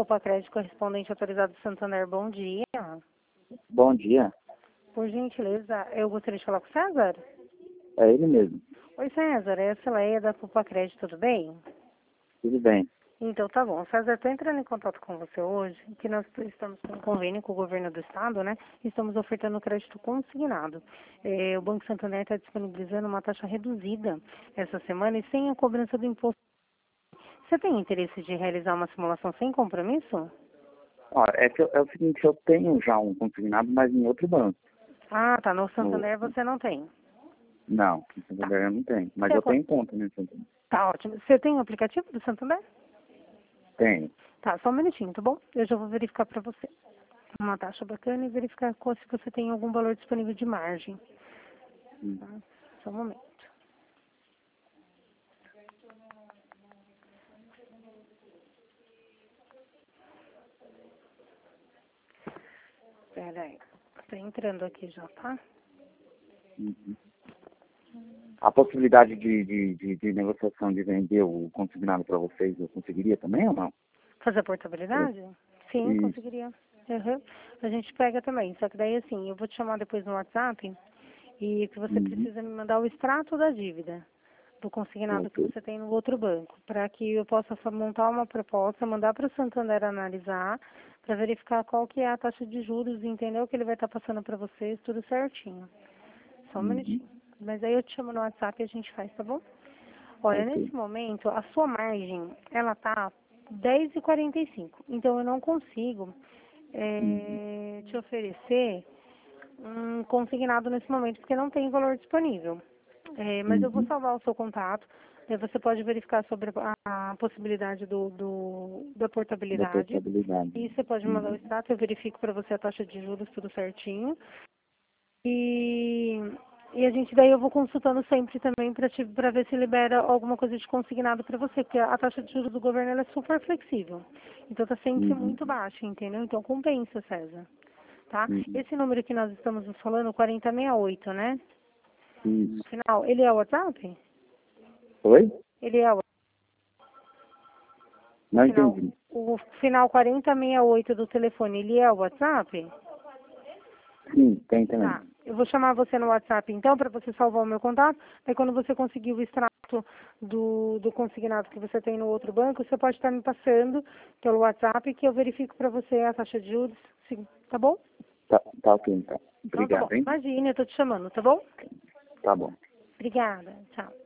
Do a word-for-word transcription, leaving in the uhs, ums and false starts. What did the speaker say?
Poupa Crédito, correspondente autorizado do Santander, bom dia. Bom dia. Por gentileza, eu gostaria de falar com o César. É ele mesmo. Oi, César, é a Celeia da Poupa Crédito, tudo bem? Tudo bem. Então, tá bom. César, estou entrando em contato com você hoje, que nós estamos com um convênio com o governo do estado, né? E estamos ofertando crédito consignado. É, o Banco Santander está disponibilizando uma taxa reduzida essa semana e sem a cobrança do imposto. Você tem interesse de realizar uma simulação sem compromisso? Ó, é, que eu- é o seguinte, eu tenho já um consignado, mas em outro banco. Ah, tá. No Santander No- você não tem. Não, em Santander eu não tenho. Mas Você eu co- tenho conta no Santander. Tá ótimo. Você tem o aplicativo do Santander? Tenho. Tá, só um minutinho, tá bom? Eu já vou verificar para você uma taxa bacana e verificar qual- se você tem algum valor disponível de margem. Hum. Tá? Só um momento. Pera aí. Tá entrando aqui já, tá? Uhum. A possibilidade de, de, de, de negociação de vender o consignado para vocês, eu conseguiria também ou não? Fazer a portabilidade? Sim, Isso. conseguiria. Uhum. A gente pega também. Só que daí, assim, eu vou te chamar depois no WhatsApp e que você Uhum. precisa me mandar o extrato da dívida do consignado que Ok. você tem no outro banco, para que eu possa fa- montar uma proposta, mandar para o Santander analisar, para verificar qual que é a taxa de juros e entender o que ele vai estar passando para vocês, tudo certinho. Só um Uhum. minutinho. Mas aí eu te chamo no WhatsApp e a gente faz, tá bom? Olha, Ok. nesse momento, a sua margem, ela tá dez e quarenta e cinco. Então, eu não consigo Uhum. eh, te oferecer um consignado nesse momento, porque não tem valor disponível. Eh, mas eu vou Uhum. salvar o seu contato. Daí você pode verificar sobre a, a possibilidade do, do- da Da portabilidade. portabilidade. E você pode mandar o Uhum. extrato, eu verifico para você a taxa de juros, tudo certinho. E, e a gente daí eu vou consultando sempre também para ver se libera alguma coisa de consignado para você, porque a taxa de juros do governo ela é super flexível. Então tá sempre Uhum. muito baixa, entendeu? Então compensa, César. Tá? Uhum. Esse número que nós estamos falando, quarenta e sessenta e oito, né? No Isso. final, ele é o WhatsApp? Oi? Ele é o Não final, entendi. o final quarenta e sessenta e oito do telefone, ele é o WhatsApp? Sim, tem também. Tá. Eu vou chamar você no WhatsApp então para você salvar o meu contato. Aí quando você conseguir o extrato do, do consignado que você tem no outro banco, você pode estar me passando pelo WhatsApp que eu verifico para você a taxa de juros. Sim, tá bom? Tá, tá ok, então. Então tá bom. Obrigado, hein? Imagina, eu tô te chamando, tá bom? Tá bom. Obrigada. Tchau.